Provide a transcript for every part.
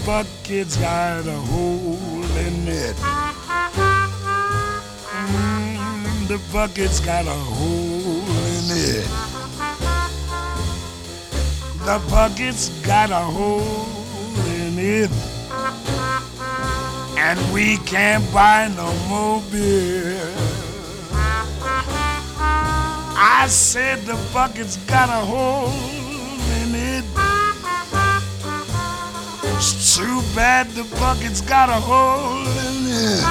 bucket's got a hole in it. The bucket's got a hole in it. The bucket's got a hole in it. And we can't buy no more beer. I said the bucket's got a hole in it. It's too bad the bucket's got a hole in it.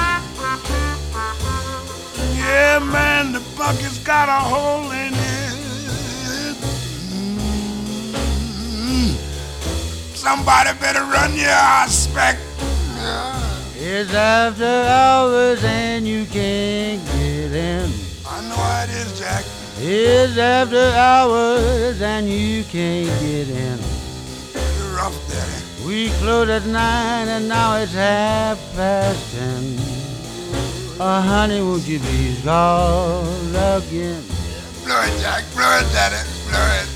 Yeah, man, the bucket's got a hole in it. Somebody better run your aspect. It's after hours and you can't get in. I know how it is, Jack. It's after hours and you can't get in. You're rough, Daddy. We close at 9 and now it's 10:30. Honey, won't you please call again? Blow it, Jack. Blow it, Daddy. Blow it.